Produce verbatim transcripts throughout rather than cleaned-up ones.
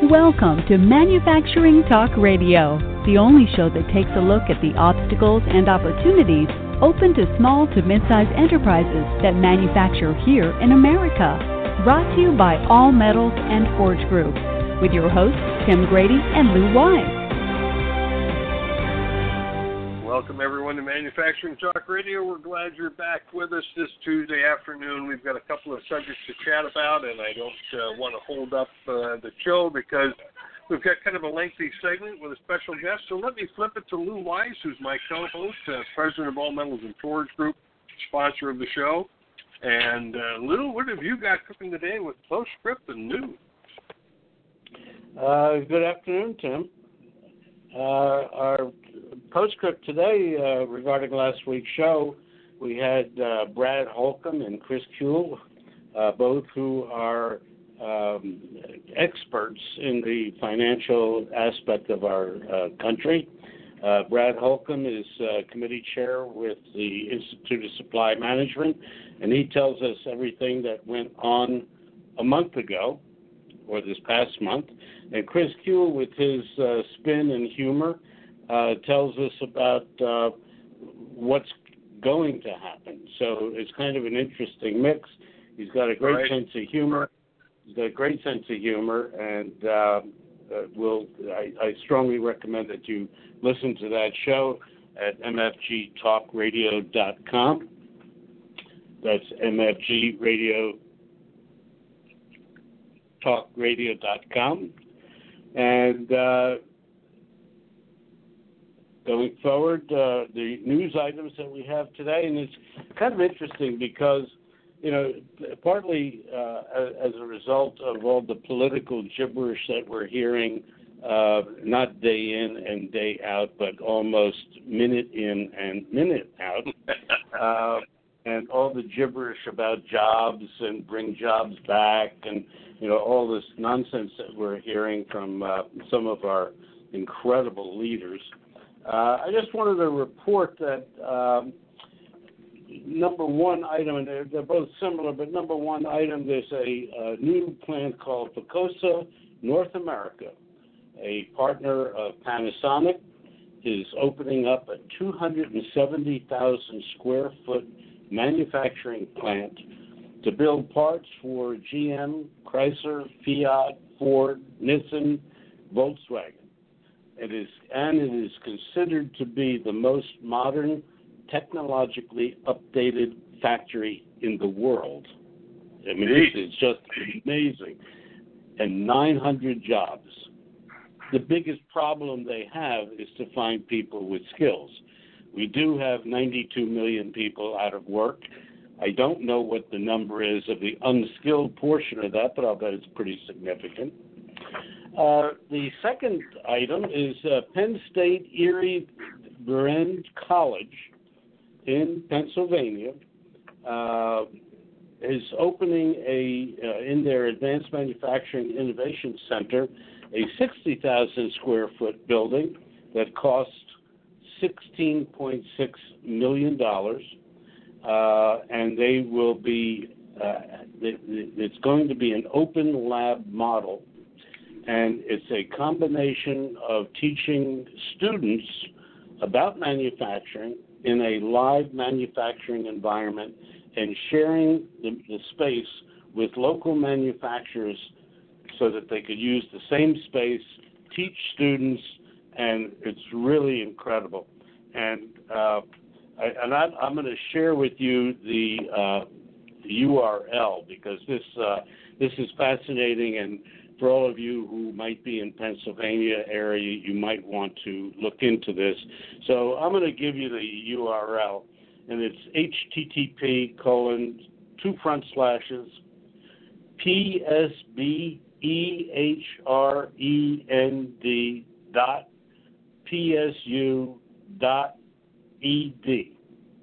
Welcome to Manufacturing Talk Radio, the only show that takes a look at the obstacles and opportunities open to small to mid-sized enterprises that manufacture here in America. Brought to you by All Metals and Forge Group, with your hosts Tim Grady and Lou Wise. Welcome, everyone, to Manufacturing Talk Radio. We're glad you're back with us this Tuesday afternoon. We've got a couple of subjects to chat about, and I don't uh, want to hold up uh, the show because we've got kind of a lengthy segment with a special guest. So let me flip it to Lou Wise, who's my co-host, uh, president of All Metals and Forge Group, sponsor of the show. And, uh, Lou, what have you got cooking today with Postscript and News? Uh, good afternoon, Tim. Uh, our Postscript today uh, regarding last week's show, we had uh, Brad Holcomb and Chris Kuehl, uh, both who are um, experts in the financial aspect of our uh, country. Uh, Brad Holcomb is uh, committee chair with the Institute of Supply Management, and he tells us everything that went on a month ago, or this past month. And Chris Kuehl, with his uh, spin and humor, uh, tells us about uh, what's going to happen. So it's kind of an interesting mix. He's got a great right. sense of humor. He's got a great sense of humor, and uh, uh, we'll, I, I strongly recommend that you listen to that show at m f g talk radio dot com. That's m f g radio talk radio dot com. And uh, going forward, uh, the news items that we have today, and it's kind of interesting because, you know, partly uh, as a result of all the political gibberish that we're hearing, uh, not day in and day out, but almost minute in and minute out, uh, and all the gibberish about jobs and bring jobs back and, you know, all this nonsense that we're hearing from uh, some of our incredible leaders. Uh, I just wanted to report that um, number one item, and they're, they're both similar, but number one item, there's a, a new plant called Ficosa North America, a partner of Panasonic, is opening up a two hundred seventy thousand square foot manufacturing plant to build parts for G M, Chrysler, Fiat, Ford, Nissan, Volkswagen. It is, and it is considered to be the most modern, technologically updated factory in the world. I mean, this is just amazing. And nine hundred jobs. The biggest problem they have is to find people with skills. We do have ninety-two million people out of work. I don't know what the number is of the unskilled portion of that, but I'll bet it's pretty significant. Uh, the second item is uh, Penn State Erie Behrend College in Pennsylvania uh, is opening a uh, in their Advanced Manufacturing Innovation Center a sixty thousand square foot building that costs sixteen point six million dollars. Uh, and they will be, uh, it's going to be an open lab model, and it's a combination of teaching students about manufacturing in a live manufacturing environment and sharing the, the space with local manufacturers so that they could use the same space, teach students, and it's really incredible. And uh, I, and I, I'm going to share with you the, uh, the U R L because this uh, this is fascinating, and for all of you who might be in Pennsylvania area, you might want to look into this. So I'm going to give you the U R L, and it's H T T P colon two front slashes P S B E H R E N D dot P S U dot E D.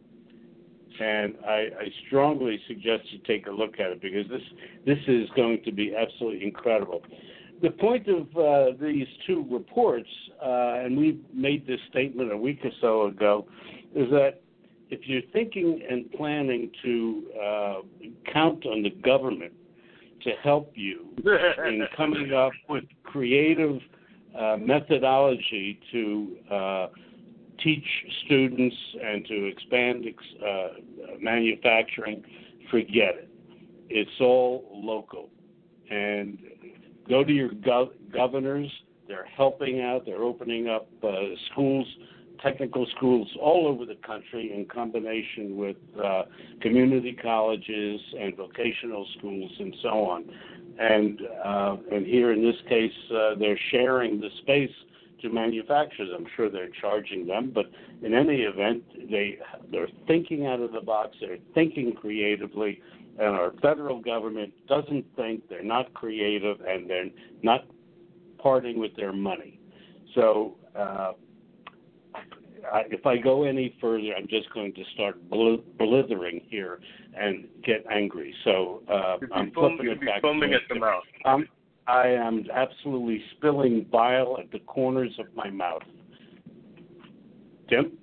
And I, I strongly suggest you take a look at it because this this is going to be absolutely incredible. The point of uh, these two reports, uh, and we made this statement a week or so ago, is that if you're thinking and planning to uh, count on the government to help you in coming up with creative uh, methodology to uh, teach students and to expand uh, manufacturing, forget it. It's all local. And go to your gov- governors. They're helping out. They're opening up uh, schools, technical schools all over the country in combination with uh, community colleges and vocational schools and so on. And uh, and here in this case, uh, they're sharing the space to manufacture them. I'm sure they're charging them, but in any event, they, they're thinking out of the box. They're thinking creatively, and our federal government doesn't think, they're not creative, and they're not parting with their money. So uh, I, if I go any further, I'm just going to start bl- blithering here and get angry. So uh, I'm foam, flipping it back. Foaming at the mouth. Um, I am absolutely spilling bile at the corners of my mouth. Tim?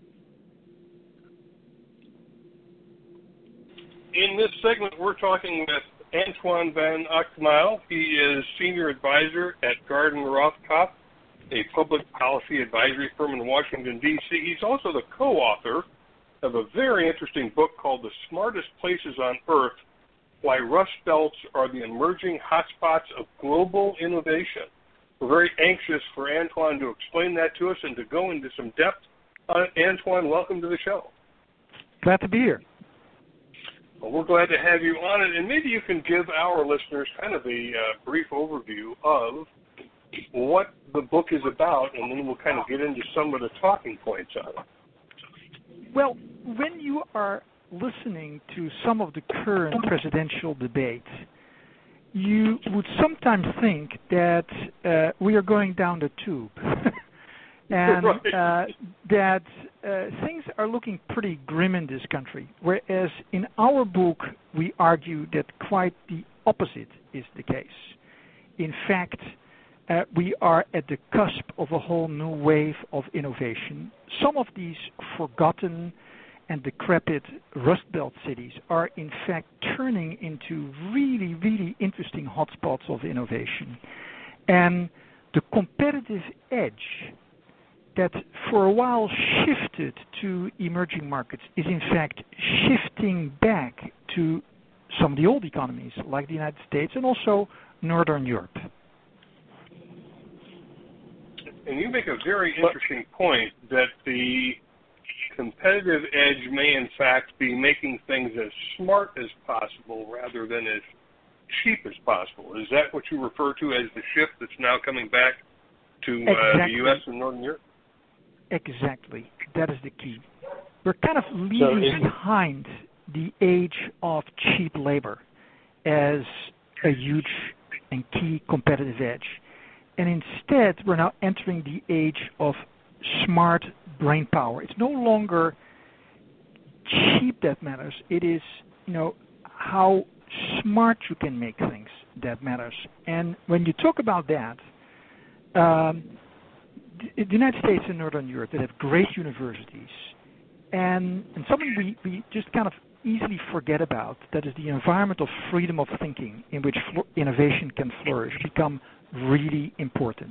In this segment, we're talking with Antoine Van Uchtmile. He is Senior Advisor at Garden Rothkopf, a public policy advisory firm in Washington, D C He's also the co-author of a very interesting book called The Smartest Places on Earth, Why Rust Belts Are the Emerging Hotspots of Global Innovation. We're very anxious for Antoine to explain that to us and to go into some depth. Uh, Antoine, welcome to the show. Glad to be here. Well, we're glad to have you on it, and maybe you can give our listeners kind of a uh, brief overview of what the book is about, and then we'll kind of get into some of the talking points on it. Well, when you are listening to some of the current presidential debates, you would sometimes think that uh, we are going down the tube and right. uh, that uh, things are looking pretty grim in this country, whereas in our book we argue that quite the opposite is the case. In fact, uh, we are at the cusp of a whole new wave of innovation. Some of these forgotten and decrepit Rust Belt cities are in fact turning into really, really interesting hotspots of innovation. And the competitive edge that for a while shifted to emerging markets is in fact shifting back to some of the old economies like the United States and also Northern Europe. And you make a very interesting point that the competitive edge may in fact be making things as smart as possible rather than as cheap as possible. Is that what you refer to as the shift that's now coming back to uh, exactly. the U S and Northern Europe? Exactly. That is the key. We're kind of leaving So behind the age of cheap labor as a huge and key competitive edge. And instead, we're now entering the age of smart brain power. It's no longer cheap that matters. It is, you know, how smart you can make things that matters. And when you talk about that, um, the, the United States and Northern Europe that have great universities, and, and something we, we just kind of easily forget about, that is the environment of freedom of thinking in which fl- innovation can flourish, become really important.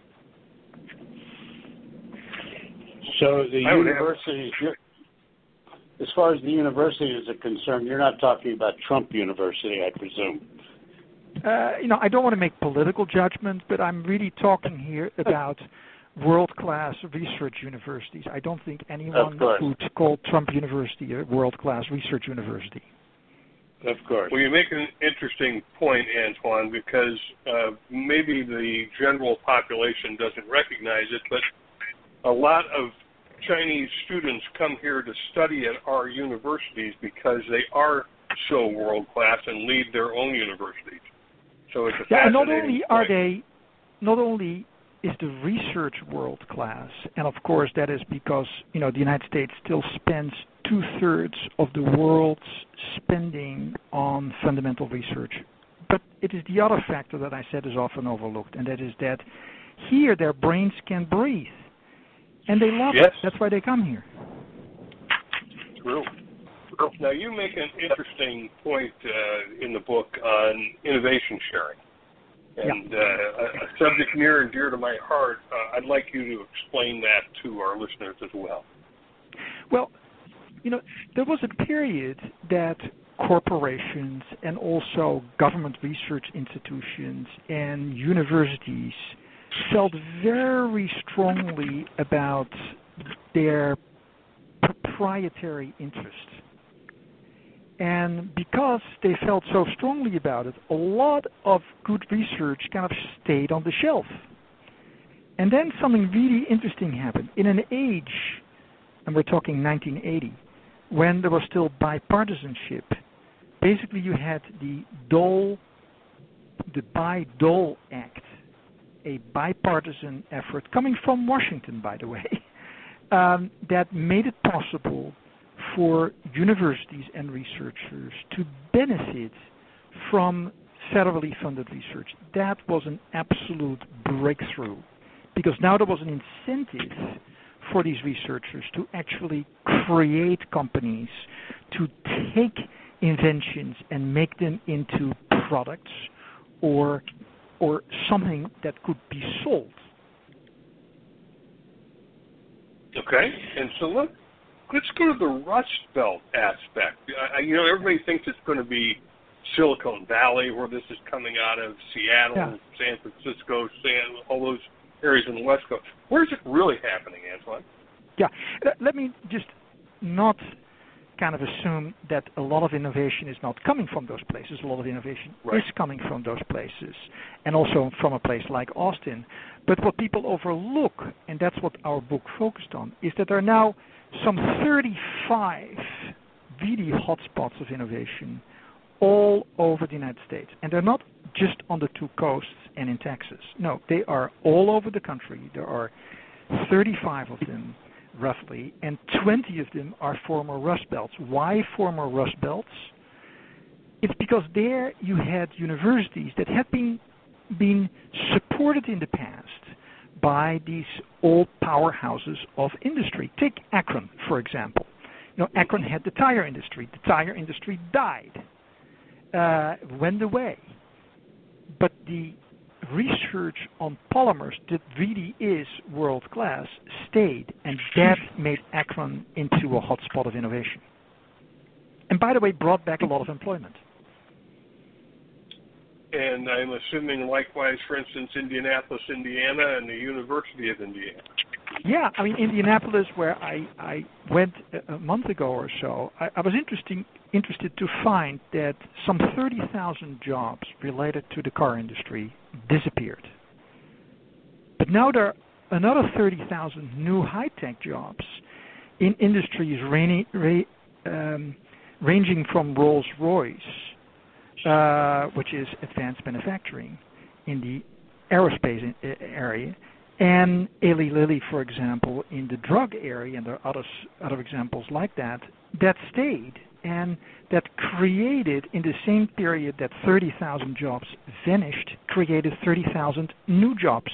So the universities, as far as the universities are concerned, you're not talking about Trump University, I presume. Uh, you know, I don't want to make political judgments, but I'm really talking here about world-class research universities. I don't think anyone would call Trump University a world-class research university. Of course. Well, you make an interesting point, Antoine, because uh, maybe the general population doesn't recognize it, but a lot of Chinese students come here to study at our universities because they are so world-class and lead their own universities. So it's a yeah, fascinating and not only point. are they, not only is the research world-class, and of course that is because, you know, the United States still spends two-thirds of the world's spending on fundamental research. But it is the other factor that I said is often overlooked, and that is that here their brains can breathe. And they love yes. it. That's why they come here. True. Now, you make an interesting point uh, in the book on innovation sharing. And yeah. uh, a, a subject near and dear to my heart. Uh, I'd like you to explain that to our listeners as well. Well, you know, there was a period that corporations and also government research institutions and universities felt very strongly about their proprietary interest. And because they felt so strongly about it, a lot of good research kind of stayed on the shelf. And then something really interesting happened. In an age, and we're talking nineteen eighty, when there was still bipartisanship, basically you had the Dole, the Bayh-Dole Act, a bipartisan effort coming from Washington, by the way, um, that made it possible for universities and researchers to benefit from federally funded research. That was an absolute breakthrough, because now there was an incentive for these researchers to actually create companies, to take inventions and make them into products or or something that could be sold. Okay, and so let, let's go to the Rust Belt aspect. I, you know, everybody thinks it's going to be Silicon Valley, where this is coming out of Seattle, yeah. San Francisco, San, all those areas in the West Coast. Where's it really happening, Antoine? Yeah, let me just not kind of assume that a lot of innovation is not coming from those places. A lot of innovation right. is coming from those places, and also from a place like Austin. But what people overlook, and that's what our book focused on, is that there are now some thirty-five really hotspots of innovation all over the United States. And they're not just on the two coasts and in Texas. No, they are all over the country. There are thirty-five of them, roughly, and twenty of them are former Rust Belts. Why former Rust Belts? It's because there you had universities that had been, been supported in the past by these old powerhouses of industry. Take Akron, for example. You know, Akron had the tire industry. The tire industry died, uh, went away. But the research on polymers that really is world-class stayed, and that made Akron into a hotspot of innovation. And by the way, brought back a lot of employment. And I'm assuming likewise, for instance, Indianapolis, Indiana, and the University of Indiana. Yeah, I mean, Indianapolis, where I, I went a, a month ago or so, I, I was interesting, interested to find that some thirty thousand jobs related to the car industry disappeared. But now there are another thirty thousand new high-tech jobs in industries rainy, ra, um, ranging from Rolls-Royce, uh, which is advanced manufacturing in the aerospace in, uh, area, and Eli Lilly, for example, in the drug area, and there are other, other examples like that, that stayed and that created, in the same period that thirty thousand jobs vanished, created thirty thousand new jobs.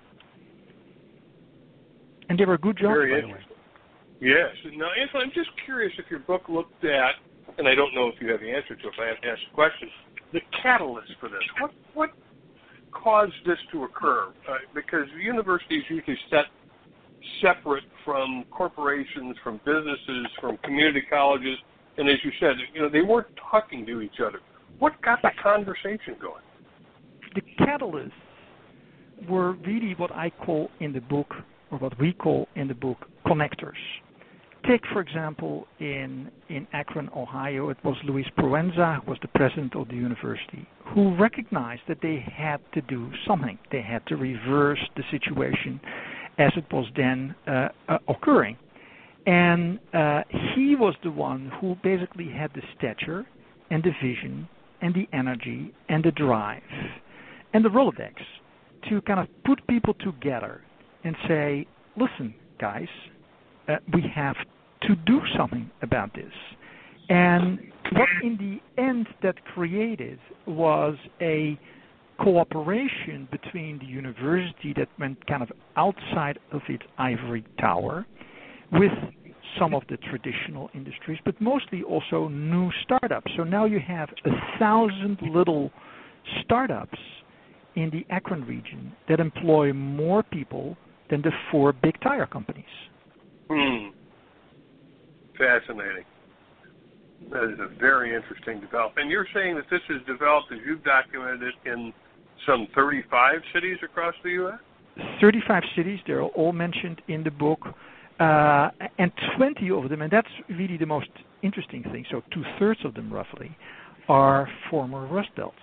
And they were good jobs, Very by the way. Yes. Now, Antoine, I'm just curious if your book looked at, and I don't know if you have the answer to it, if I have to ask the question, the catalyst for this. What what caused this to occur? Uh, because universities usually set separate from corporations, from businesses, from community colleges, and as you said, you know, they weren't talking to each other. What got the conversation going? The catalysts were really what I call in the book, or what we call in the book, connectors. Take, for example, in, in Akron, Ohio, it was Luis Proenza, who was the president of the university, who recognized that they had to do something. They had to reverse the situation as it was then uh, uh, occurring. And uh, he was the one who basically had the stature and the vision and the energy and the drive and the Rolodex to kind of put people together and say, listen, guys, uh, we have to do something about this. And what in the end that created was a cooperation between the university that went kind of outside of its ivory tower with some of the traditional industries, but mostly also new startups. So now you have a thousand little startups in the Akron region that employ more people than the four big tire companies. Hmm. Fascinating. That is a very interesting development. And you're saying that this is developed, as you've documented it, in some thirty-five cities across the U S? thirty-five cities, they're all mentioned in the book, uh, and twenty of them, and that's really the most interesting thing, so two-thirds of them roughly, are former Rust Belts.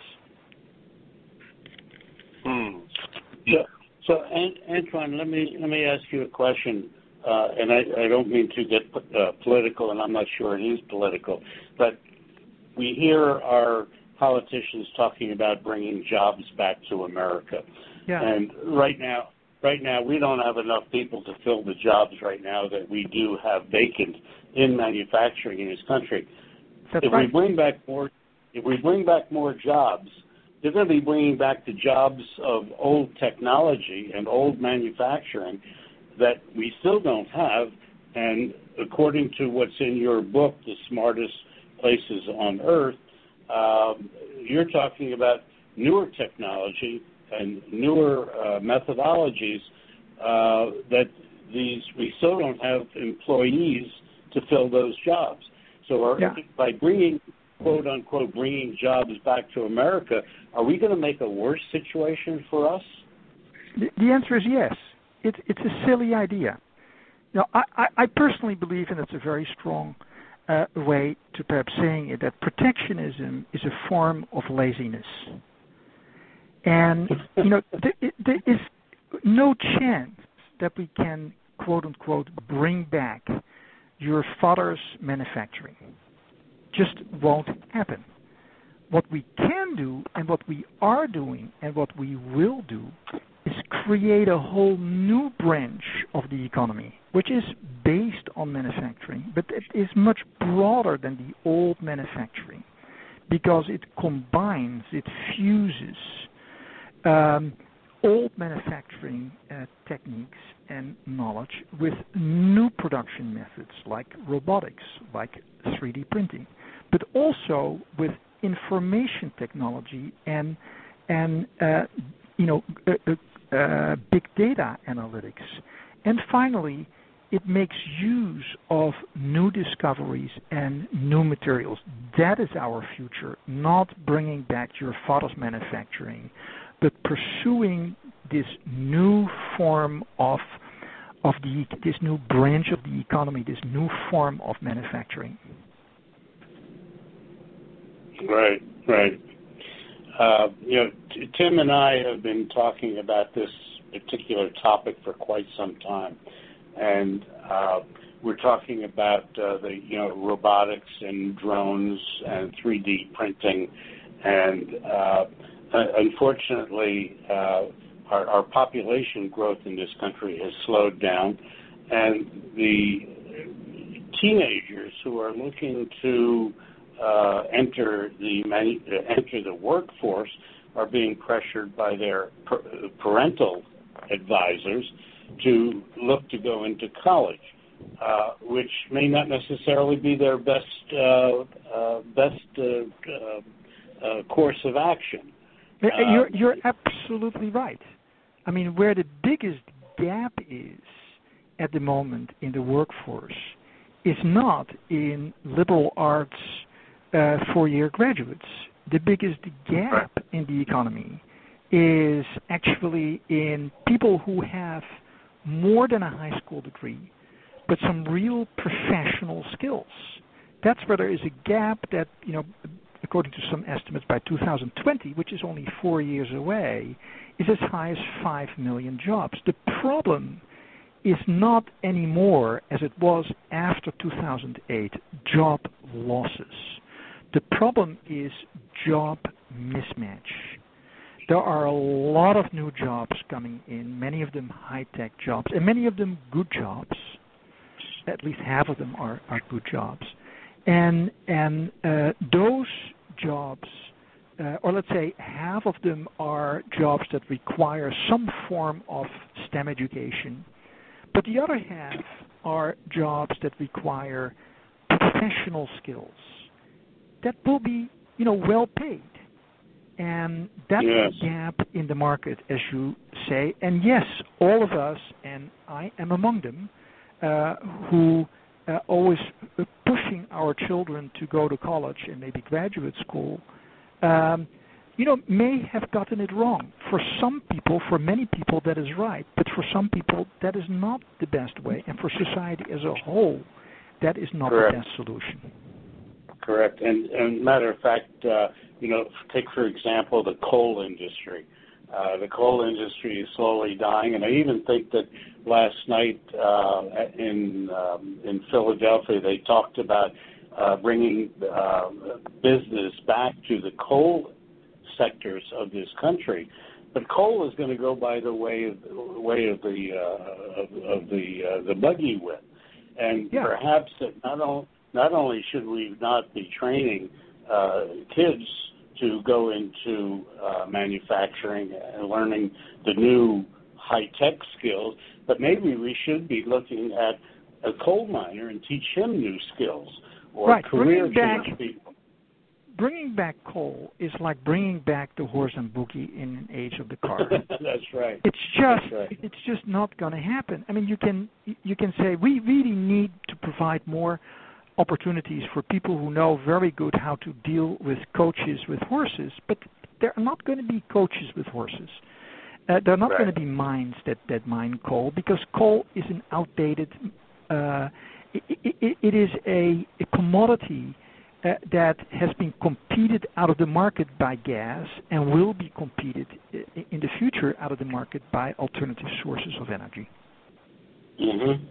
Hmm. So, so Antoine, let me let me ask you a question, uh, and I, I don't mean to get uh, political, and I'm not sure it is political, but we hear our politicians talking about bringing jobs back to America, yeah. and right now, right now we don't have enough people to fill the jobs right now that we do have vacant in manufacturing in this country. That's if right. we bring back more, if we bring back more jobs, they're going to be bringing back the jobs of old technology and old manufacturing that we still don't have. And according to what's in your book, The Smartest Places on Earth, um, you're talking about newer technology and newer uh, methodologies uh, that these we still don't have employees to fill those jobs. So are, yeah. by bringing, quote unquote, bringing jobs back to America, are we going to make a worse situation for us? The, the answer is yes. It, it's a silly idea. Now, I, I, I personally believe, and it's a very strong uh, way to perhaps saying it, that protectionism is a form of laziness. And, you know, there, there is no chance that we can, quote unquote, bring back your father's manufacturing. Just won't happen. What we can do, and what we are doing, and what we will do, is create a whole new branch of the economy, which is based on manufacturing, but it is much broader than the old manufacturing, because it combines, it fuses um, old manufacturing uh, techniques and knowledge with new production methods like robotics, like three D printing, but also with information technology and and uh, you know uh, uh, big data analytics. And finally, it makes use of new discoveries and new materials. That is our future, not bringing back your father's manufacturing, but pursuing this new form of of the this new branch of the economy, this new form of manufacturing. Right, right. Uh, you know, t- Tim and I have been talking about this particular topic for quite some time, and uh, we're talking about uh, the you know robotics and drones and three D printing, and uh, unfortunately, uh, our, our population growth in this country has slowed down, and the teenagers who are looking to uh, enter the manu- enter the workforce are being pressured by their per- parental advisors to look to go into college, uh, which may not necessarily be their best uh, uh, best uh, uh, uh, course of action. You're, you're absolutely right. I mean, where the biggest gap is at the moment in the workforce is not in liberal arts uh, four-year graduates. The biggest gap in the economy is actually in people who have more than a high school degree, but some real professional skills. That's where there is a gap that, you know, according to some estimates by two thousand twenty, which is only four years away, is as high as five million jobs. The problem is not anymore, as it was after two thousand eight, job losses. The problem is job mismatch. There are a lot of new jobs coming in, many of them high-tech jobs, and many of them good jobs. At least half of them are, are good jobs. And and uh, those jobs, uh, or let's say half of them are jobs that require some form of STEM education, but the other half are jobs that require professional skills that will be, you know, well paid. And that's yes. a gap in the market, as you say. And yes, all of us, and I am among them, uh, who uh, always pushing our children to go to college and maybe graduate school, um, you know, may have gotten it wrong. For some people, for many people, that is right. But for some people, that is not the best way. And for society as a whole, that is not Correct. the best solution. Correct. And, and matter of fact, uh, you know, take, for example, the coal industry. Uh, the coal industry is slowly dying, and I even think that last night uh, in um, in Philadelphia they talked about uh, bringing uh, business back to the coal sectors of this country. But coal is going to go by the way of way of the uh, of, of the uh, the buggy whip, and yeah. perhaps that not only not only should we not be training uh, kids to go into uh, manufacturing and learning the new high-tech skills, but maybe we should be looking at a coal miner and teach him new skills or right. career bringing back, change people. Bringing back coal is like bringing back the horse and buggy in an age of the car. That's right. It's just That's right. it's just not going to happen. I mean, you can you can say we really need to provide more opportunities for people who know very good how to deal with coaches with horses, but there are not going to be coaches with horses. Uh, there are not right. going to be mines that, that mine coal, because coal is an outdated, uh, it, it, it is a, a commodity uh, that has been competed out of the market by gas and will be competed in the future out of the market by alternative sources of energy. Mm-hmm.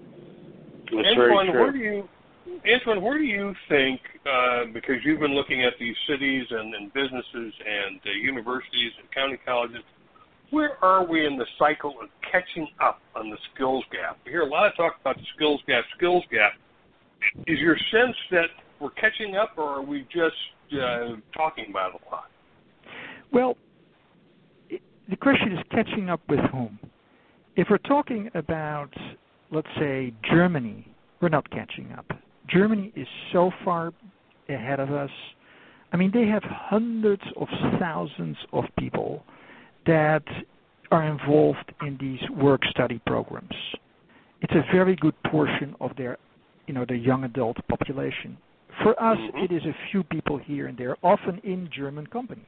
That's Antoine, very true. where do you Antoine, where do you think, uh, because you've been looking at these cities and, and businesses and uh, universities and county colleges, where are we in the cycle of catching up on the skills gap? We hear a lot of talk about the skills gap, skills gap. Is your sense that we're catching up, or are we just uh, talking about it a lot? Well, it, the question is catching up with whom? If we're talking about, let's say, Germany, we're not catching up. Germany is so far ahead of us. I mean, they have hundreds of thousands of people that are involved in these work-study programs. It's a very good portion of their, you know, the young adult population. For us, mm-hmm. it is a few people here and there, often in German companies.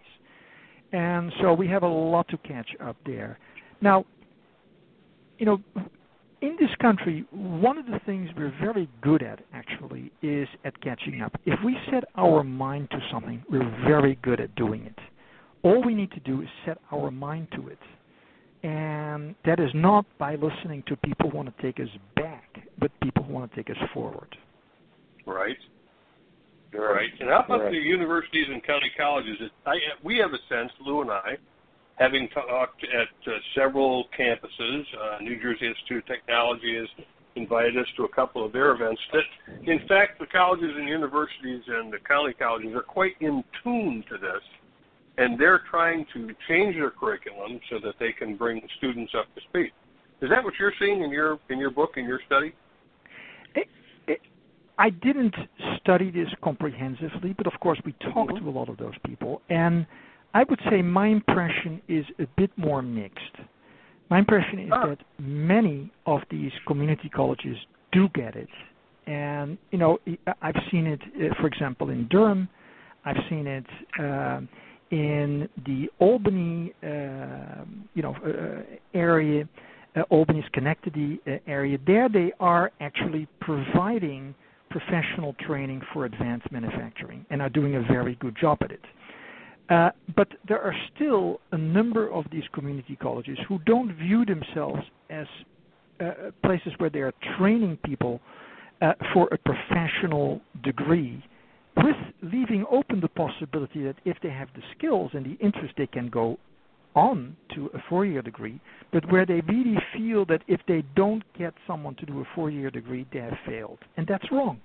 And so we have a lot to catch up there. Now, you know, in this country, one of the things we're very good at, actually, is at catching up. If we set our mind to something, we're very good at doing it. All we need to do is set our mind to it. And that is not by listening to people who want to take us back, but people who want to take us forward. Right. Right. And how about right. the universities and county colleges? I, we have a sense, Lou and I, having talked at uh, several campuses, uh, New Jersey Institute of Technology has invited us to a couple of their events, that in fact the colleges and universities and the county colleges are quite in tune to this, and they're trying to change their curriculum so that they can bring students up to speed. Is that what you're seeing in your in your book, in your study? It, it, I didn't study this comprehensively, but of course we talked mm-hmm. to a lot of those people, and I would say my impression is a bit more mixed. My impression is oh. that many of these community colleges do get it. And, you know, I've seen it, uh, for example, in Durham. I've seen it uh, in the Albany, uh, you know, uh, area, uh, Albany, Schenectady uh, area. There they are actually providing professional training for advanced manufacturing and are doing a very good job at it. Uh, but there are still a number of these community colleges who don't view themselves as uh, places where they are training people uh, for a professional degree, with leaving open the possibility that if they have the skills and the interest, they can go on to a four-year degree, but where they really feel that if they don't get someone to do a four-year degree, they have failed. And that's wrong.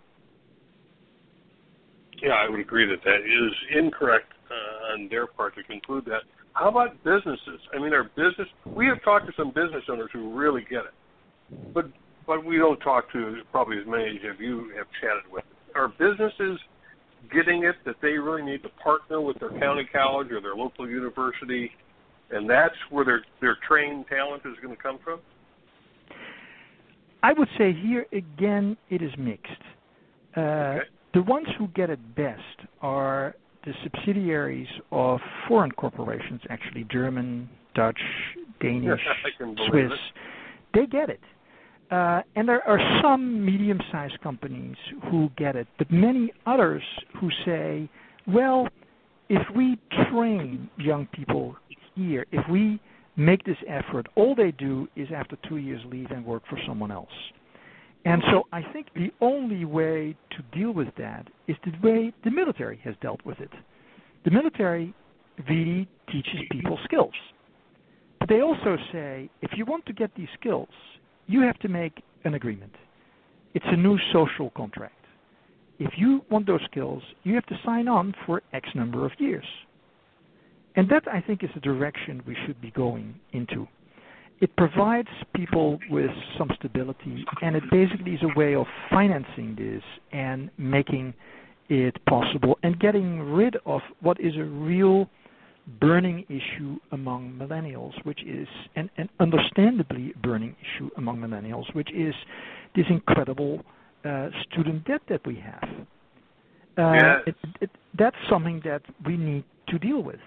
Yeah, I would agree that that is incorrect uh, on their part to conclude that. How about businesses? I mean, our business, we have talked to some business owners who really get it. But but we don't talk to probably as many as you have chatted with. Are businesses getting it that they really need to partner with their county college or their local university, and that's where their their trained talent is going to come from? I would say here again it is mixed. Uh, okay. The ones who get it best are the subsidiaries of foreign corporations, actually German, Dutch, Danish, Swiss. It. They get it. Uh, and there are some medium-sized companies who get it, but many others who say, well, if we train young people here, if we make this effort, all they do is after two years leave and work for someone else. And so I think the only way to deal with that is the way the military has dealt with it. The military really teaches people skills. But they also say, if you want to get these skills, you have to make an agreement. It's a new social contract. If you want those skills, you have to sign on for X number of years. And that, I think, is the direction we should be going into. It provides people with some stability, and it basically is a way of financing this and making it possible and getting rid of what is a real burning issue among millennials, which is an, an understandably burning issue among millennials, which is this incredible uh, student debt that we have. Uh, yes. it, it, that's something that we need to deal with.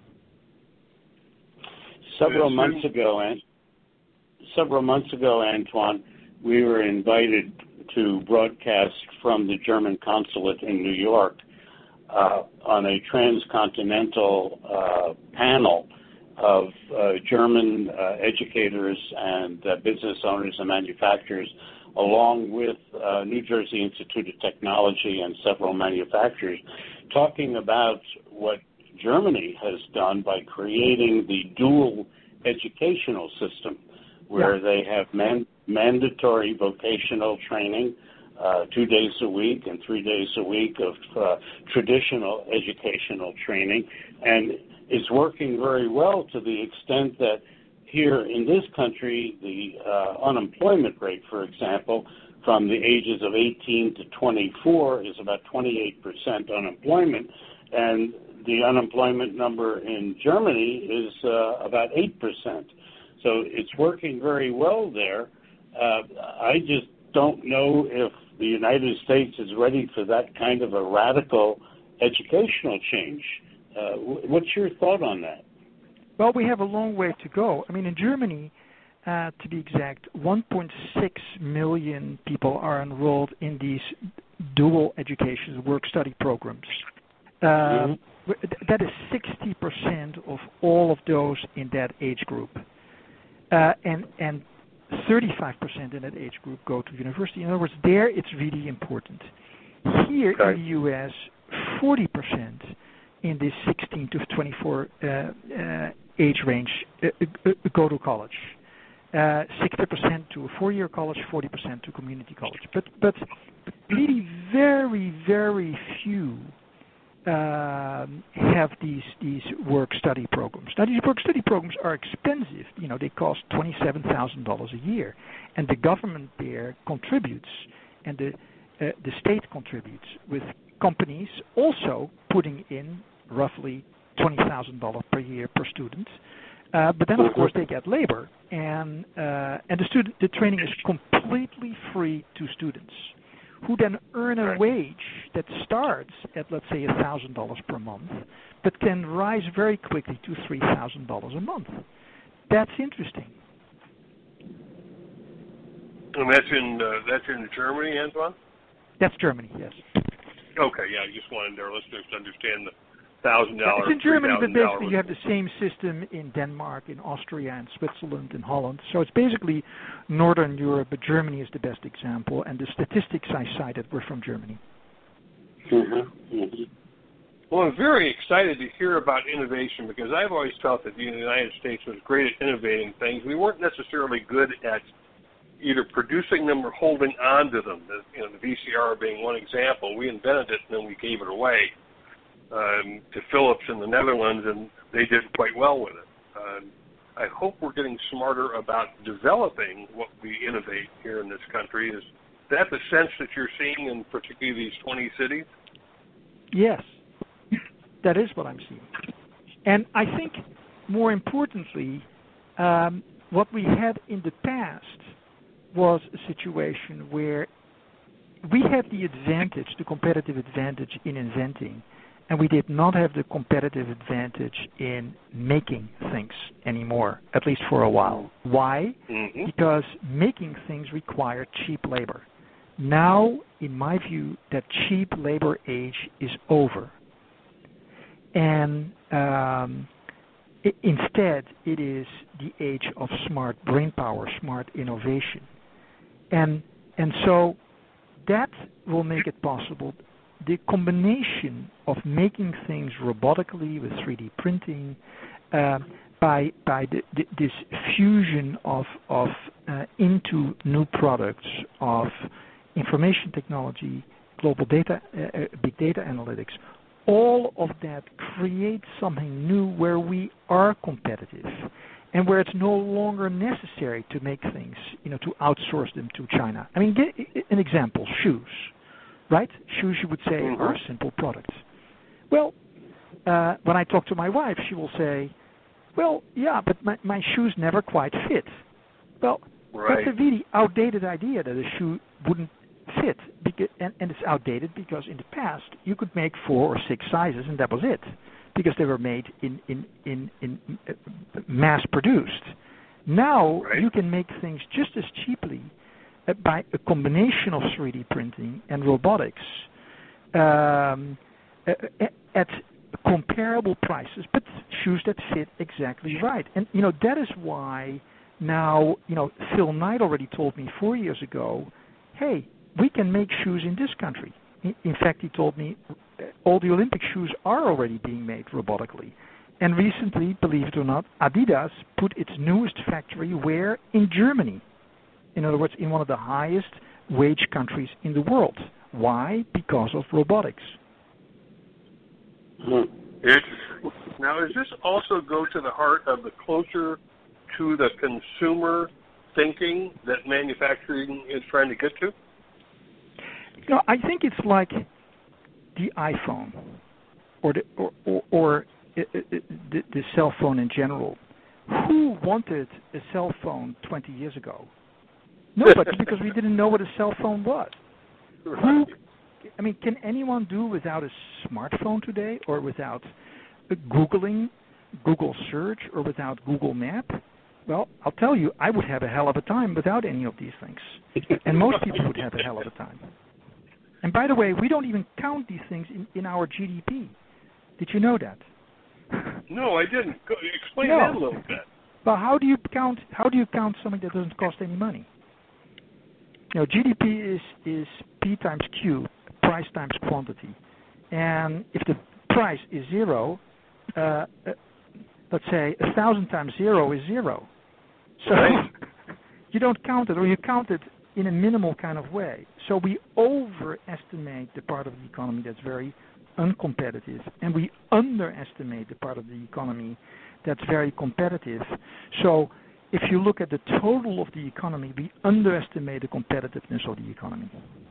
Several months ago, and several months ago, Antoine, we were invited to broadcast from the German consulate in New York uh, on a transcontinental uh, panel of uh, German uh, educators and uh, business owners and manufacturers, along with uh, New Jersey Institute of Technology and several manufacturers, talking about what Germany has done by creating the dual educational system, where yeah. they have man- mandatory vocational training uh, two days a week and three days a week of uh, traditional educational training. And it's working very well to the extent that here in this country, the uh, unemployment rate, for example, from the ages of eighteen to twenty-four is about twenty-eight percent unemployment, and the unemployment number in Germany is uh, about eight percent. So it's working very well there. Uh, I just don't know if the United States is ready for that kind of a radical educational change. Uh, what's your thought on that? Well, we have a long way to go. I mean, in Germany, uh, to be exact, one point six million people are enrolled in these dual education work-study programs. Uh, mm-hmm. That is sixty percent of all of those in that age group. Uh, and and thirty-five percent in that age group go to university. In other words, there it's really important. Here okay. in the U S, forty percent in this sixteen to twenty-four uh, uh, age range uh, uh, go to college. Uh, sixty percent to a four-year college, forty percent to community college. But but really very, very few Uh, have these these work-study programs. Now, these work-study programs are expensive. You know, they cost twenty-seven thousand dollars a year, and the government there contributes, and the uh, the state contributes, with companies also putting in roughly twenty thousand dollars per year per student. Uh, but then, of course, they get labor, and uh, and the student the training is completely free to students, who then earn a wage that starts at, let's say, one thousand dollars per month, but can rise very quickly to three thousand dollars a month. That's interesting. And that's in uh, that's in Germany, Antoine? That's Germany, yes. Okay, yeah, I just wanted our listeners to understand the one thousand dollars. It's in Germany, but basically you have the same system in Denmark, in Austria, in Switzerland, in Holland. So it's basically Northern Europe, but Germany is the best example. And the statistics I cited were from Germany. Mm-hmm. Mm-hmm. Well, I'm very excited to hear about innovation, because I've always felt that the United States was great at innovating things. We weren't necessarily good at either producing them or holding on to them. You know, the V C R being one example. We invented it and then we gave it away Um, to Philips in the Netherlands, and they did quite well with it. Um, I hope we're getting smarter about developing what we innovate here in this country. Is that the sense that you're seeing in particularly these twenty cities? Yes, that is what I'm seeing. And I think, more importantly, um, what we had in the past was a situation where we had the advantage, the competitive advantage in inventing, and we did not have the competitive advantage in making things anymore, at least for a while. Why? Mm-hmm. Because making things required cheap labor. Now, in my view, that cheap labor age is over. And um, I- instead, it is the age of smart brain power, smart innovation. And and so that will make it possible. The combination of making things robotically with three D printing, uh, by by the, the, this fusion of of uh, into new products of information technology, global data, uh, big data analytics, all of that creates something new where we are competitive and where it's no longer necessary to make things, you know, to outsource them to China. I mean, get an example, shoes, right? Shoes, you would say, mm-hmm. are simple products. Well, uh, when I talk to my wife, she will say, well, yeah, but my, my shoes never quite fit. Well, right. That's a really outdated idea that a shoe wouldn't fit, because, and, and it's outdated because in the past you could make four or six sizes and that was it, because they were made in in in, in uh, mass produced. Now right. you can make things just as cheaply uh, by a combination of three D printing and robotics um, uh, at comparable prices, but shoes that fit exactly right. And you know that is why now you know Phil Knight already told me four years ago, hey, we can make shoes in this country. In fact, he told me all the Olympic shoes are already being made robotically. And recently, believe it or not, Adidas put its newest factory where? In Germany. In other words, in one of the highest wage countries in the world. Why? Because of robotics. Hmm. Interesting. Now, does this also go to the heart of the closer to the consumer thinking that manufacturing is trying to get to? You know, I think it's like the iPhone or the or, or, or it, it, the, the cell phone in general. Who wanted a cell phone twenty years ago? Nobody, because we didn't know what a cell phone was. Right. Who? I mean, can anyone do without a smartphone today, or without Googling, Google search, or without Google Map? Well, I'll tell you, I would have a hell of a time without any of these things, and most people would have a hell of a time. And by the way, we don't even count these things in, in our G D P. Did you know that? No, I didn't. Go, explain no. that a little bit. Well, how do you count? How do you count something that doesn't cost any money? You know, G D P is is P times Q, price times quantity, and if the price is zero, uh, uh, let's say a thousand times zero is zero. So right. you don't count it, or you count it in a minimal kind of way. So we overestimate the part of the economy that's very uncompetitive, and we underestimate the part of the economy that's very competitive. So if you look at the total of the economy, we underestimate the competitiveness of the economy.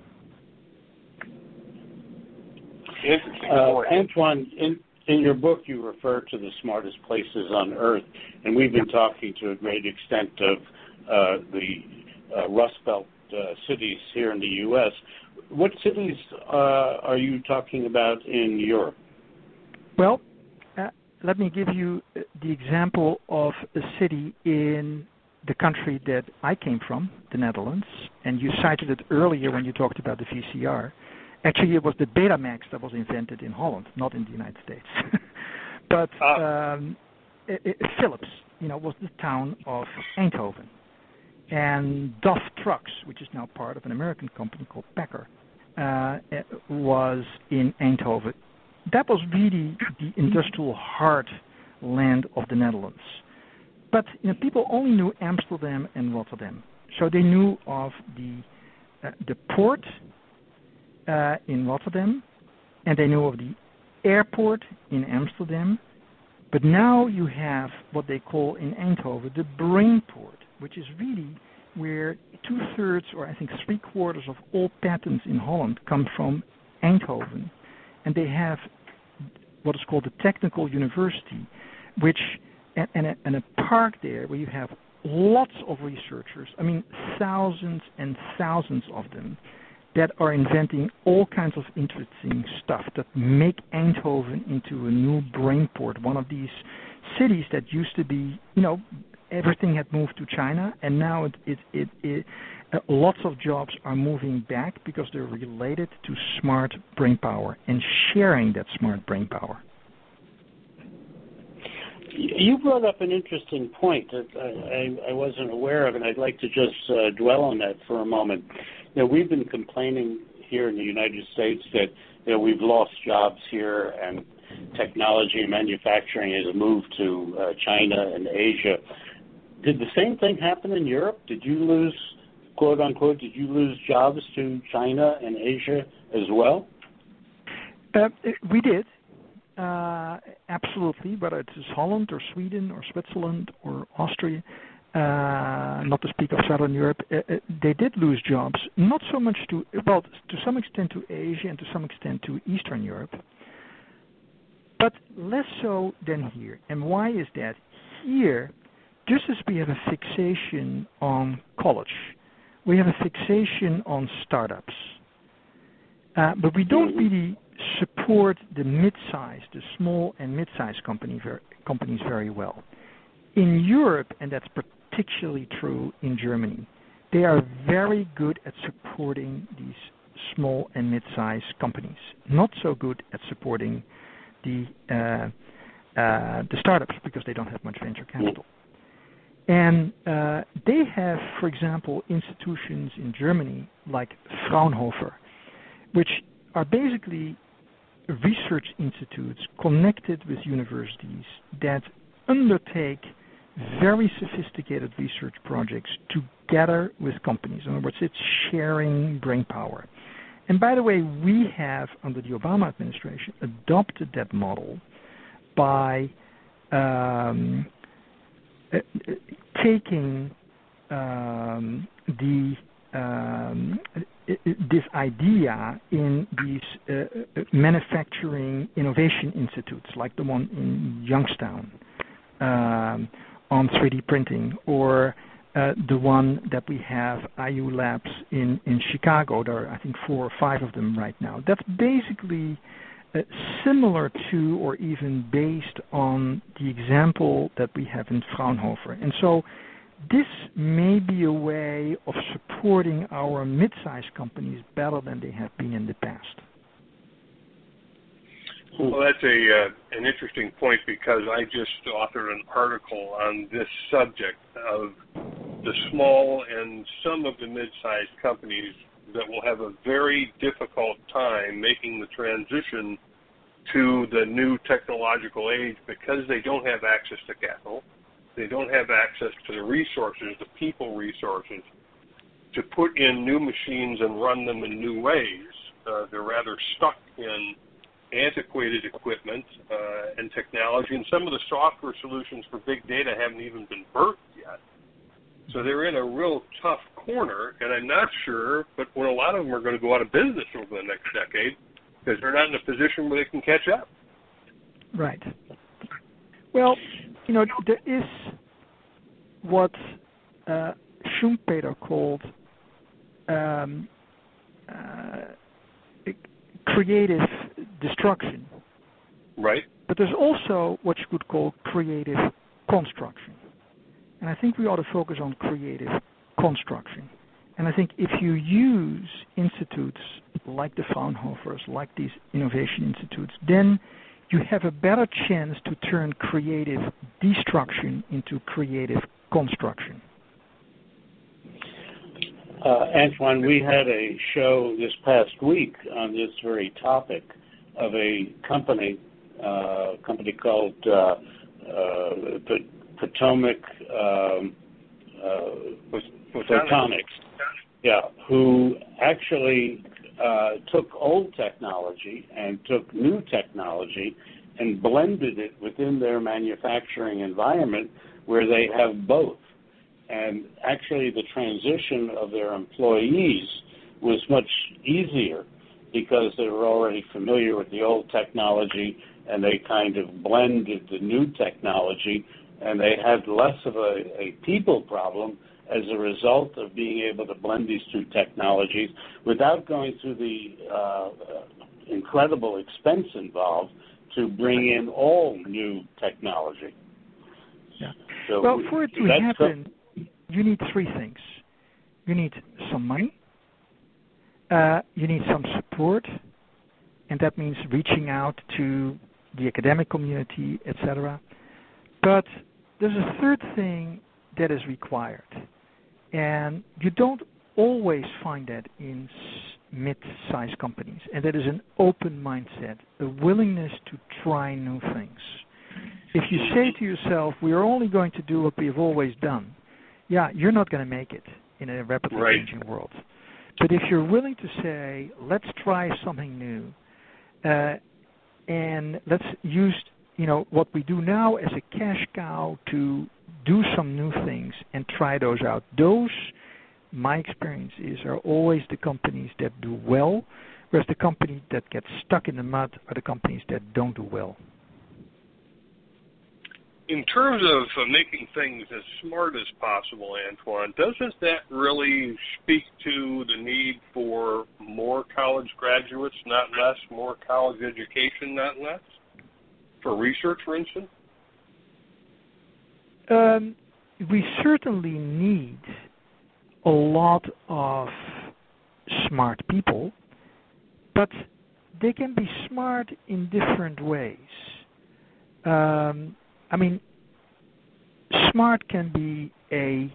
Uh, Antoine, in, in your book you refer to the smartest places on Earth, and we've been talking to a great extent of uh, the uh, Rust Belt uh, cities here in the U S What cities uh, are you talking about in Europe? Well, uh, let me give you the example of a city in the country that I came from, the Netherlands, and you cited it earlier when you talked about the V C R. Actually, it was the Betamax that was invented in Holland, not in the United States. but um, it, it, Philips, you know, was the town of Eindhoven. And Duff Trucks, which is now part of an American company called Packer, uh, was in Eindhoven. That was really the industrial heartland of the Netherlands. But you know, people only knew Amsterdam and Rotterdam. So they knew of the uh, the port uh, in Rotterdam, and they knew of the airport in Amsterdam, But now you have what they call in Eindhoven the Brainport, which is really where two-thirds or I think three-quarters of all patents in Holland come from Eindhoven. And they have what is called the Technical University, which and, and, a, and a park there where you have lots of researchers, I mean thousands and thousands of them, that are inventing all kinds of interesting stuff that make Eindhoven into a new Brainport, one of these cities that used to be, you know, everything had moved to China, and now it, it, it, it uh, lots of jobs are moving back because they're related to smart brain power and sharing that smart brain power. You brought up an interesting point that I, I, I wasn't aware of, and I'd like to just uh, dwell on that for a moment. You know, we've been complaining here in the United States that you know we've lost jobs here, and technology and manufacturing has moved to uh, China and Asia. Did the same thing happen in Europe? Did you lose, quote unquote, did you lose jobs to China and Asia as well? Uh, we did. Uh, absolutely, whether it is Holland or Sweden or Switzerland or Austria, uh, not to speak of Southern Europe, uh, uh, they did lose jobs, not so much to, well, to some extent to Asia and to some extent to Eastern Europe, but less so than here. And why is that? Here, just as we have a fixation on college, we have a fixation on startups, uh, but we don't really support the mid-size, the small and mid-size company ver- companies very well. In Europe, and that's particularly true in Germany, they are very good at supporting these small and mid-size companies, not so good at supporting the uh, uh, the startups because they don't have much venture capital. And uh, they have, for example, institutions in Germany like Fraunhofer, which are basically research institutes connected with universities that undertake very sophisticated research projects together with companies. In other words, it's sharing brain power. And by the way, we have, under the Obama administration, adopted that model by um, uh, taking um, the um, this idea in these uh, manufacturing innovation institutes, like the one in Youngstown um, on three D printing, or uh, the one that we have, I U Labs in, in Chicago. There are, I think, four or five of them right now. That's basically uh, similar to or even based on the example that we have in Fraunhofer. And so this may be a way of supporting our mid-sized companies better than they have been in the past. Well, that's a uh, an interesting point because I just authored an article on this subject of the small and some of the mid-sized companies that will have a very difficult time making the transition to the new technological age because they don't have access to capital. They don't have access to the resources, the people resources, to put in new machines and run them in new ways. Uh, they're rather stuck in antiquated equipment uh, and technology, and some of the software solutions for big data haven't even been birthed yet. So they're in a real tough corner, and I'm not sure, but when a lot of them are going to go out of business over the next decade because they're not in a position where they can catch up. Right. Well, you know, there is what uh, Schumpeter called um, uh, creative destruction. Right. But there's also what you could call creative construction. And I think we ought to focus on creative construction. And I think if you use institutes like the Fraunhofers, like these innovation institutes, then you have a better chance to turn creative destruction into creative construction. Uh, Antoine, we had a show this past week on this very topic of a company, uh, company called uh, uh, Potomac um, uh, Photonics, yeah, who actually uh, took old technology and took new technology and blended it within their manufacturing environment where they have both. And actually the transition of their employees was much easier because they were already familiar with the old technology and they kind of blended the new technology, and they had less of a, a people problem as a result of being able to blend these two technologies without going through the uh, incredible expense involved to bring in all new technology. Yeah. So well, for it to happen, so, you need three things. You need some money, uh, you need some support, and that means reaching out to the academic community, et cetera. But there's a third thing that is required, and you don't always find that in mid-sized companies, and that is an open mindset, a willingness to try new things. If you say to yourself, we are only going to do what we have always done, yeah, you're not going to make it in a rapidly right. changing world. But if you're willing to say, let's try something new, uh, and let's use, you know, what we do now as a cash cow to do some new things and try those out. Those, my experience is, are always the companies that do well, whereas the companies that get stuck in the mud are the companies that don't do well. In terms of uh, making things as smart as possible, Antoine, doesn't that really speak to the need for more college graduates, not less, more college education, not less, for research, for instance? Um, we certainly need a lot of smart people, but they can be smart in different ways. Um, I mean, smart can be a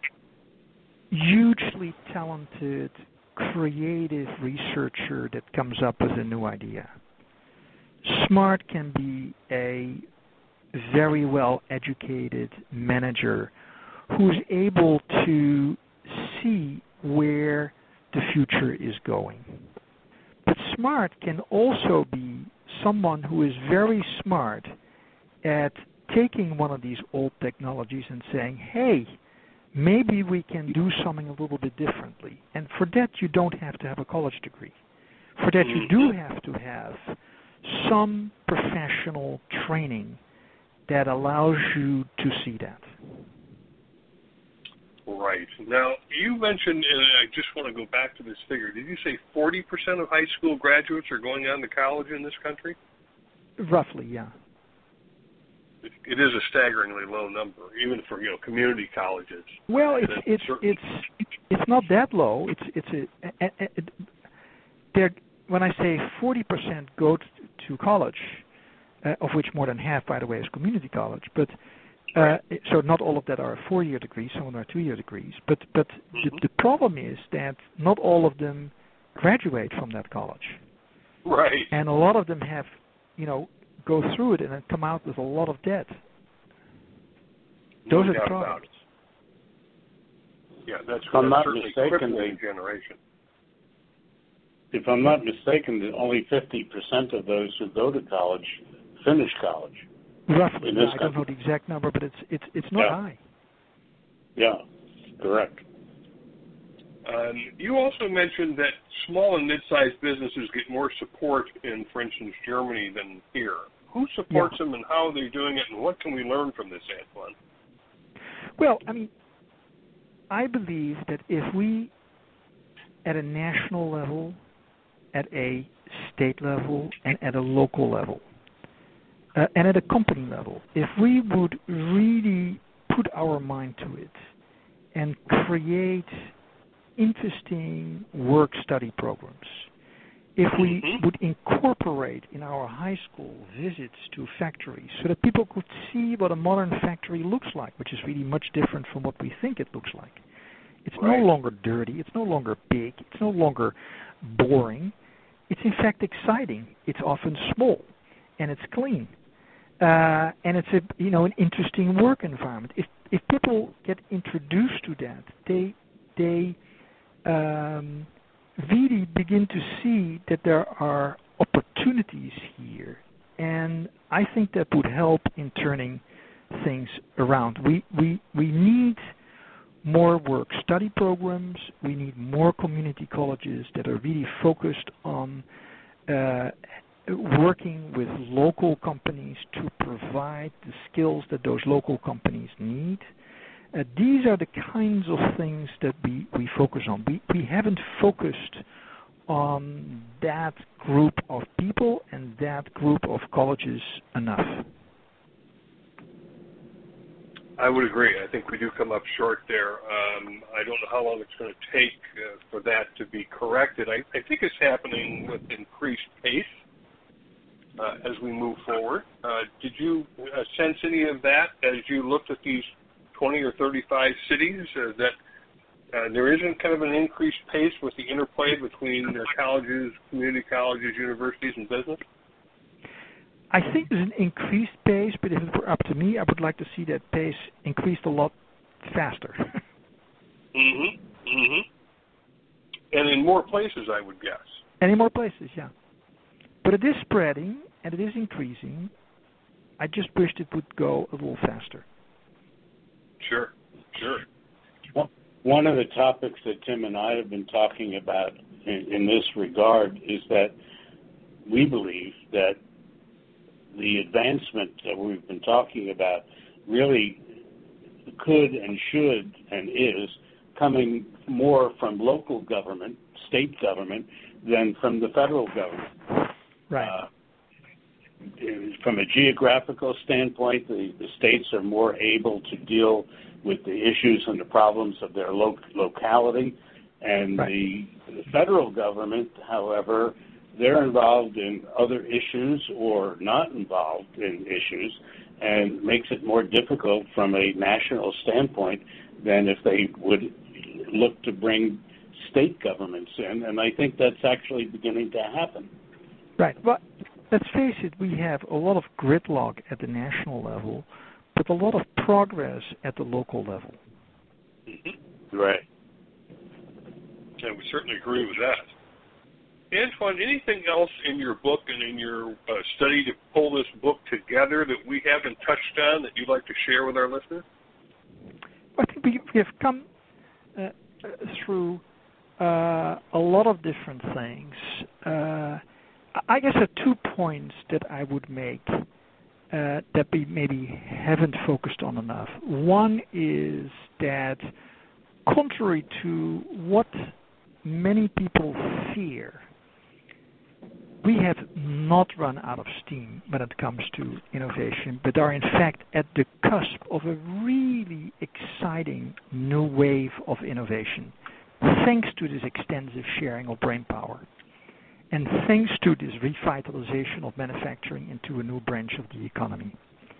hugely talented, creative researcher that comes up with a new idea. Smart can be a very well-educated manager who's able to see where the future is going. But smart can also be someone who is very smart at taking one of these old technologies and saying, hey, maybe we can do something a little bit differently. And for that, you don't have to have a college degree. For that, you do have to have some professional training that allows you to see that. Right. Now, you mentioned, and I just want to go back to this figure, did you say forty percent of high school graduates are going on to college in this country? Roughly, yeah. It is a staggeringly low number, even for, you know, community colleges. Well, it's it's it's it's not that low. It's it's a, a, a, there. When I say forty percent go to, to college, uh, of which more than half, by the way, is community college. But uh, right. So not all of that are four-year degrees. Some of them are two-year degrees. But but mm-hmm. the, the problem is that not all of them graduate from that college. Right. And a lot of them have, you know, go through it and then come out with a lot of debt. Those no are the problems. Yeah, that's, if I'm that's not certainly mistaken, crippling they, generation. If I'm not mistaken, only fifty percent of those who go to college finish college. Roughly, in yeah, this I don't know the exact number, but it's it's it's not yeah. high. Yeah, correct. Um, you also mentioned that small and mid-sized businesses get more support in, for instance, Germany than here. Who supports yeah. them, and how are they doing it, and what can we learn from this, Antoine? Well, I mean, I believe that if we, at a national level, at a state level, and at a local level, uh, and at a company level, if we would really put our mind to it and create interesting work-study programs, if we mm-hmm. would incorporate in our high school visits to factories so that people could see what a modern factory looks like, which is really much different from what we think it looks like. It's right. no longer dirty. It's no longer big. It's no longer boring. It's, in fact, exciting. It's often small, and it's clean. Uh, and it's a you know an interesting work environment. If if people get introduced to that, they they um, really begin to see that there are opportunities here and I think that would help in turning things around. We we we need more work-study programs. We need more community colleges that are really focused on uh, working with local companies to provide the skills that those local companies need. Uh, these are the kinds of things that we, we focus on. We, we haven't focused on that group of people and that group of colleges enough. I would agree. I think we do come up short there. Um, I don't know how long it's going to take uh, for that to be corrected. I, I think it's happening with increased pace uh, as we move forward. Uh, did you uh, sense any of that as you looked at these twenty or thirty-five cities, uh, that uh, there isn't kind of an increased pace with the interplay between uh, colleges, community colleges, universities, and business? I think there's an increased pace, but if it were up to me, I would like to see that pace increased a lot faster. Mm-hmm. Mm-hmm. And in more places, I would guess. And in more places, yeah. But it is spreading, and it is increasing. I just wished it would go a little faster. Sure, sure. Well, one of the topics that Tim and I have been talking about in, in this regard is that we believe that the advancement that we've been talking about really could and should and is coming more from local government, state government, than from the federal government. Right. Uh, from a geographical standpoint, the, the states are more able to deal with the issues and the problems of their lo- locality. And right. the, the federal government, however, they're involved in other issues or not involved in issues, and makes it more difficult from a national standpoint than if they would look to bring state governments in. And I think that's actually beginning to happen. Right. Well, let's face it, we have a lot of gridlock at the national level, but a lot of progress at the local level. Mm-hmm. Right. Yeah, we certainly agree with that. Antoine, anything else in your book and in your uh, study to pull this book together that we haven't touched on that you'd like to share with our listeners? I think we, we have come uh, through uh, a lot of different things. Uh, I guess there are two points that I would make uh, that we maybe haven't focused on enough. One is that contrary to what many people fear, we have not run out of steam when it comes to innovation, but are in fact at the cusp of a really exciting new wave of innovation, thanks to this extensive sharing of brain power, and thanks to this revitalization of manufacturing into a new branch of the economy.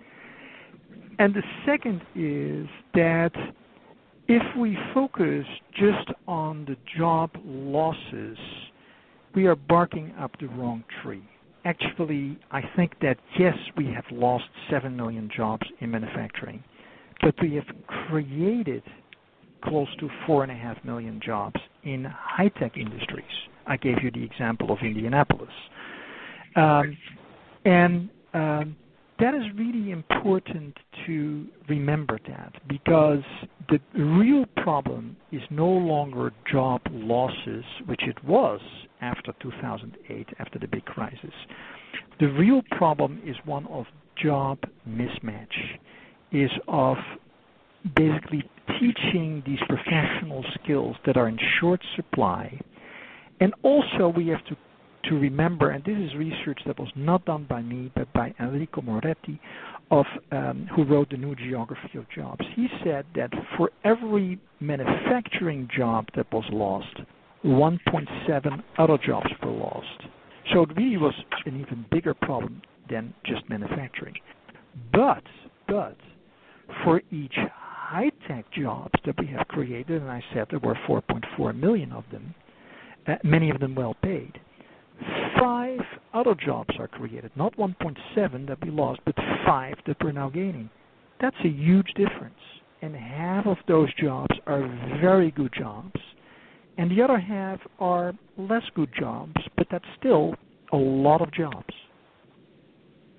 And the second is that if we focus just on the job losses, we are barking up the wrong tree. Actually, I think that, yes, we have lost seven million jobs in manufacturing, but we have created close to four point five million jobs in high-tech industries. I gave you the example of Indianapolis. Um, and um, that is really important to remember that, because the real problem is no longer job losses, which it was after two thousand eight, after the big crisis. The real problem is one of job mismatch, is of basically teaching these professional skills that are in short supply. And also we have to to remember, and this is research that was not done by me, but by Enrico Moretti, of um, who wrote The New Geography of Jobs. He said that for every manufacturing job that was lost, one point seven other jobs were lost. So it really was an even bigger problem than just manufacturing. But, but, for each high-tech jobs that we have created, and I said there were four point four million of them, uh, many of them well paid, five other jobs are created, not one point seven that we lost, but five that we're now gaining. That's a huge difference. And half of those jobs are very good jobs, and the other half are less good jobs, but that's still a lot of jobs.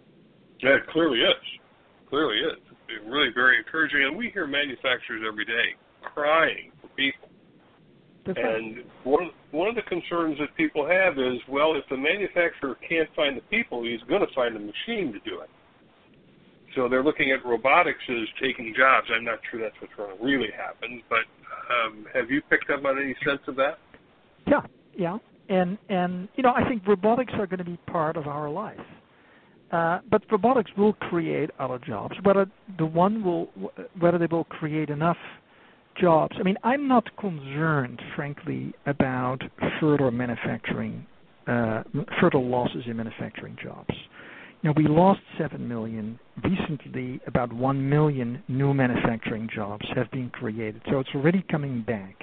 Yeah, it clearly is. Clearly is. It's really very encouraging. And we hear manufacturers every day crying for people. That's and right. one, one of the concerns that people have is, well, if the manufacturer can't find the people, he's going to find a machine to do it. So they're looking at robotics as taking jobs. I'm not sure that's what's going to really happen, but um, have you picked up on any sense of that? Yeah, yeah. And, and you know, I think robotics are going to be part of our life. Uh, but robotics will create other jobs. Whether the one will, whether they will create enough jobs. I mean, I'm not concerned, frankly, about further manufacturing, uh, further losses in manufacturing jobs. You know, we lost seven million recently. About one million new manufacturing jobs have been created, so it's already coming back.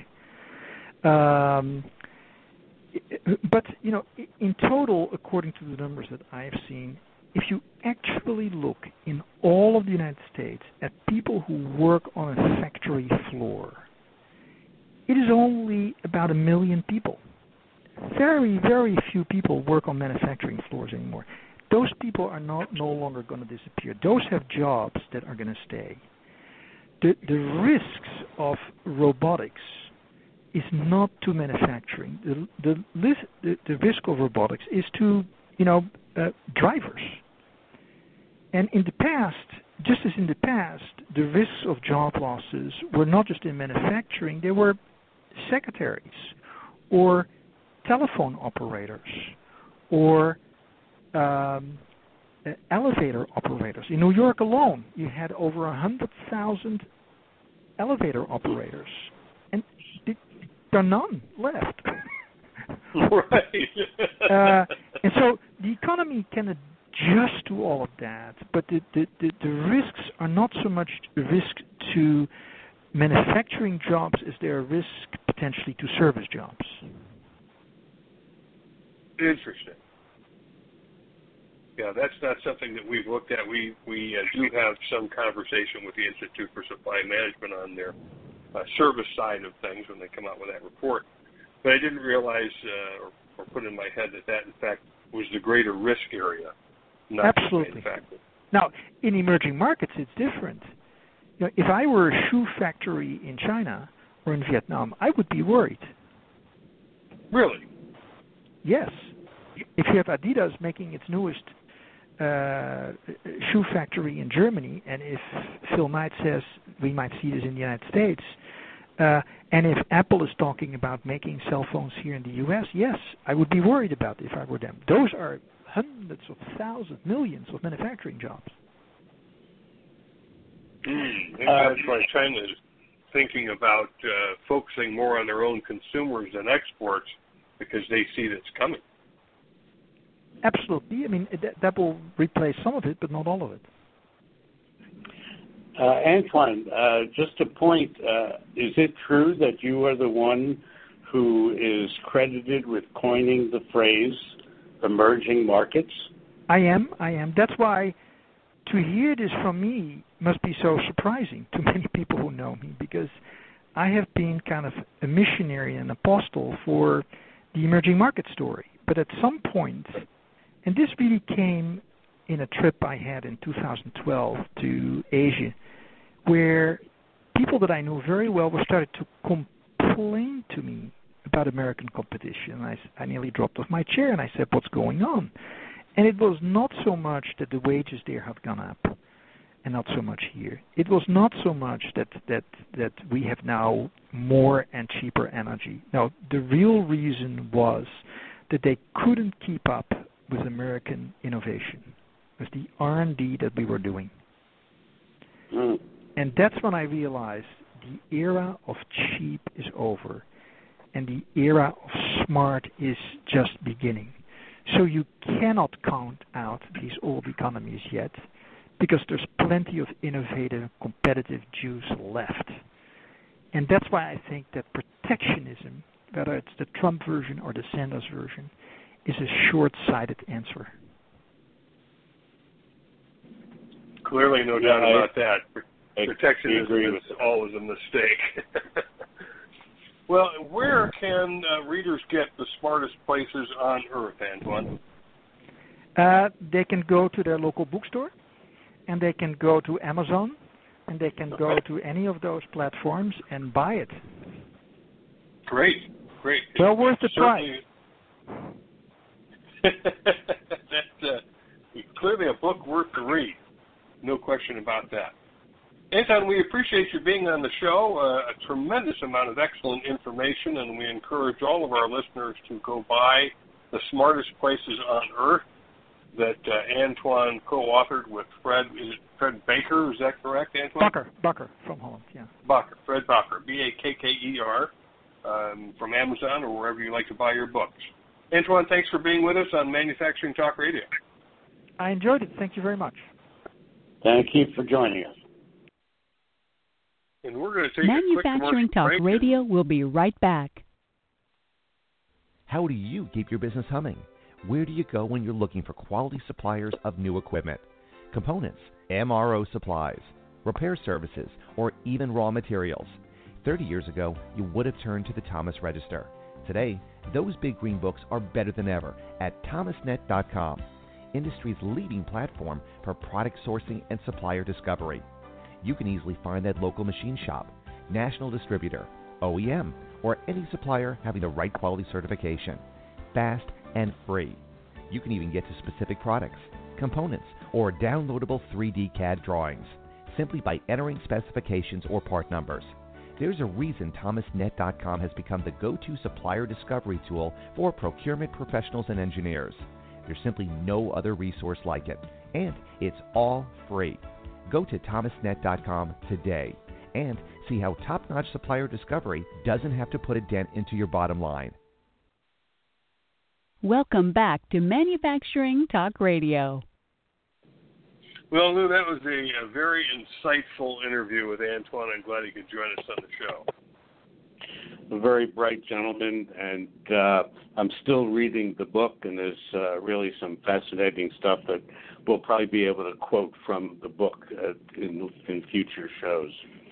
Um, but you know, in total, according to the numbers that I've seen, if you actually look in all of the United States at people who work on a factory floor, it is only about a million people. Very, very few people work on manufacturing floors anymore. Those people are not no longer going to disappear. Those have jobs that are going to stay. The, the risks of robotics is not to manufacturing. The, the, the, the risk of robotics is to, you know, uh, drivers. And in the past, just as in the past, the risks of job losses were not just in manufacturing, they were secretaries or telephone operators or um, uh, elevator operators. In New York alone, you had over one hundred thousand elevator operators, and there are none left. Right. uh, and so the economy can adjust to all of that, but the, the, the, the risks are not so much a risk to manufacturing jobs as they're a risk potentially to service jobs. Interesting. Yeah, that's not something that we've looked at. We we uh, do have some conversation with the Institute for Supply Management on their uh, service side of things when they come out with that report. But I didn't realize uh, or, or put in my head that that, in fact, was the greater risk area. Not Absolutely. Now, in emerging markets, it's different. You know, if I were a shoe factory in China or in Vietnam, I would be worried. Really? Yes. If you have Adidas making its newest uh, shoe factory in Germany, and if Phil Knight says we might see this in the United States, uh, and if Apple is talking about making cell phones here in the U S, yes, I would be worried about it if I were them. Those are hundreds of thousands, millions of manufacturing jobs. Mm, maybe that's why China is thinking about uh, focusing more on their own consumers than exports, because they see that's coming. Absolutely. I mean, that, that will replace some of it, but not all of it. Uh, Antoine, uh, just a point, uh, is it true that you are the one who is credited with coining the phrase emerging markets? I am, I am. That's why to hear this from me must be so surprising to many people who know me, because I have been kind of a missionary and apostle for the emerging market story. But at some point, and this really came in a trip I had in two thousand twelve to Asia, where people that I knew very well were started to complain to me about American competition. I, I nearly dropped off my chair and I said, what's going on? And it was not so much that the wages there had gone up and not so much here. It was not so much that, that, that we have now more and cheaper energy. No, the real reason was that they couldn't keep up with American innovation, with the R and D that we were doing. Mm. And that's when I realized the era of cheap is over, and the era of smart is just beginning. So you cannot count out these old economies yet, because there's plenty of innovative, competitive juice left. And that's why I think that protectionism, whether it's the Trump version or the Sanders version, is a short-sighted answer. Clearly, no yeah, doubt I, about that. I Protectionism is always a mistake. Well, where can uh, readers get the smartest places on Earth, Antoine? Uh, they can go to their local bookstore. and they can go to Amazon, and they can go to any of those platforms and buy it. Great, great. Well worth the price. That's uh, clearly a book worth the read. No question about that. Anton, we appreciate you being on the show. Uh, a tremendous amount of excellent information, and we encourage all of our listeners to go by The Smartest Places on Earth that uh, Antoine co-authored with Fred. Is it Fred Baker? Is that correct, Antoine? Bakker, Bakker from Holland, yeah. Bakker, Fred Bakker, B A K K E R, um, from Amazon or wherever you like to buy your books. Antoine, thanks for being with us on Manufacturing Talk Radio. I enjoyed it. Thank you very much. Thank you for joining us. And we're going to take Manufacturing a quick Talk break. Radio will be right back. How do you keep your business humming? Where do you go when you're looking for quality suppliers of new equipment, components, M R O supplies, repair services, or even raw materials? thirty years ago, you would have turned to the Thomas Register. Today, those big green books are better than ever at thomas net dot com, industry's leading platform for product sourcing and supplier discovery. You can easily find that local machine shop, national distributor, O E M, or any supplier having the right quality certification. Fast and free. You can even get to specific products, components, or downloadable three D C A D drawings simply by entering specifications or part numbers. There's a reason thomas net dot com has become the go-to supplier discovery tool for procurement professionals and engineers. There's simply no other resource like it, and it's all free. Go to thomas net dot com today and see how top-notch supplier discovery doesn't have to put a dent into your bottom line. Welcome back to Manufacturing Talk Radio. Well, Lou, that was a, a very insightful interview with Antoine. I'm glad he could join us on the show. A very bright gentleman, and uh, I'm still reading the book, and there's uh, really some fascinating stuff that we'll probably be able to quote from the book uh, in, in future shows.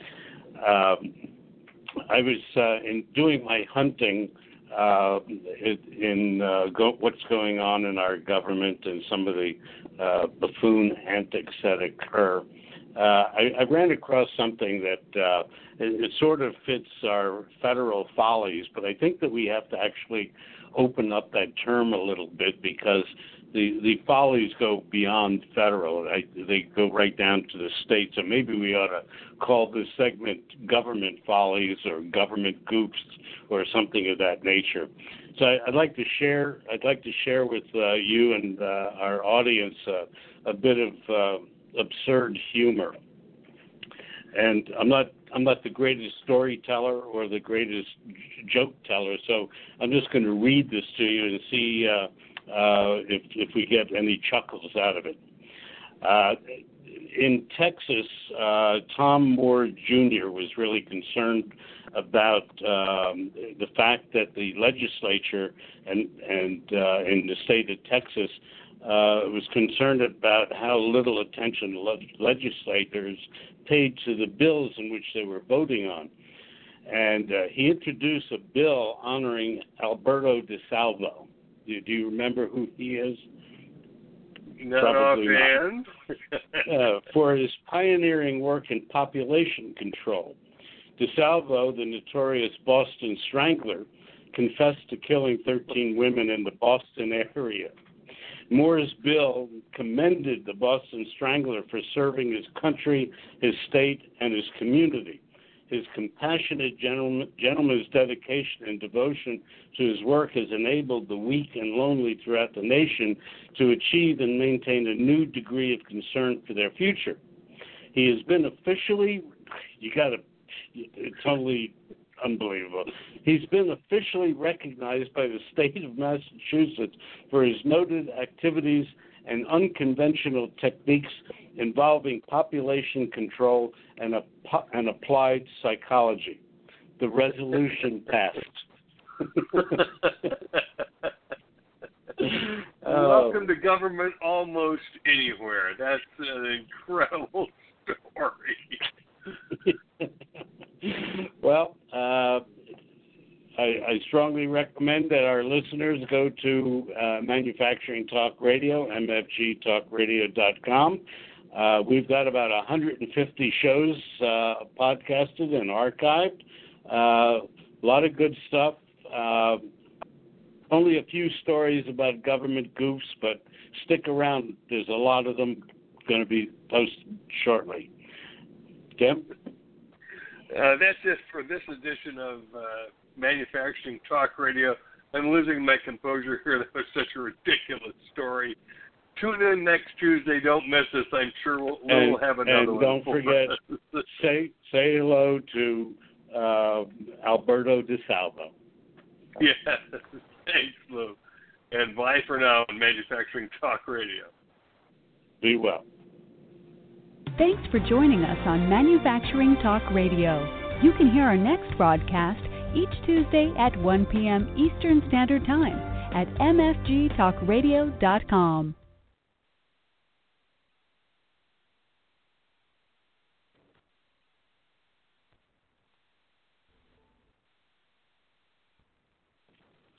Um, I was uh, in doing my hunting uh, in uh, go, what's going on in our government and some of the uh, buffoon antics that occur. Uh, I, I ran across something that uh, it, it sort of fits our federal follies, but I think that we have to actually open up that term a little bit because the, the follies go beyond federal. I, they go right down to the states. And maybe we ought to call this segment government follies or government goops or something of that nature. So I, I'd like to share. I'd like to share with uh, you and uh, our audience uh, a bit of uh, absurd humor. And I'm not. I'm not the greatest storyteller or the greatest joke teller, so I'm just going to read this to you and see uh, uh, if if we get any chuckles out of it. Uh, in Texas, uh, Tom Moore Junior was really concerned about um, the fact that the legislature and and uh, in the state of Texas uh, was concerned about how little attention le- legislators paid to the bills in which they were voting on. And uh, he introduced a bill honoring Alberto DeSalvo. Do, do you remember who he is? Not Probably offhand. not. uh, for his pioneering work in population control. DeSalvo, the notorious Boston Strangler, confessed to killing thirteen women in the Boston area. Moore's bill commended the Boston Strangler for serving his country, his state, and his community. His compassionate gentleman, gentleman's dedication and devotion to his work has enabled the weak and lonely throughout the nation to achieve and maintain a new degree of concern for their future. He has been officially, you got to, it's totally unbelievable. He's been officially recognized by the state of Massachusetts for his noted activities and unconventional techniques involving population control and, a, and applied psychology. The resolution passed. Welcome to government almost anywhere. That's an incredible story. Well, uh, I, I strongly recommend that our listeners go to uh, Manufacturing Talk Radio, M F G talk radio dot com. Uh, we've got about one hundred fifty shows uh, podcasted and archived. Uh, a lot of good stuff. Uh, only a few stories about government goofs, but stick around. There's a lot of them going to be posted shortly. Tim? Uh, that's it for this edition of uh, Manufacturing Talk Radio. I'm losing my composure here. That was such a ridiculous story. Tune in next Tuesday. Don't miss us. I'm sure we'll, we'll have another and one. And don't forget, say say hello to uh, Alberto DeSalvo. Yes. Thanks, Lou. And bye for now on Manufacturing Talk Radio. Be well. Thanks for joining us on Manufacturing Talk Radio. You can hear our next broadcast each Tuesday at one p.m. Eastern Standard Time at m f g talk radio dot com.